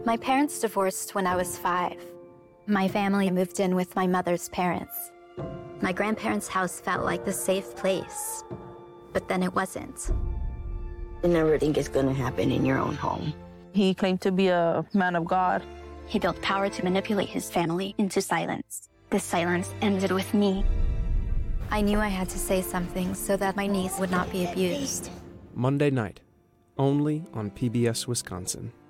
My parents divorced when I was 5. My family moved in with my mother's parents. My grandparents' house felt like the safe place, but then it wasn't. You never think it's gonna happen in your own home. He claimed to be a man of God. He built power to manipulate his family into silence. This silence ended with me. I knew I had to say something so that my niece would not be abused. Monday night, only on PBS Wisconsin.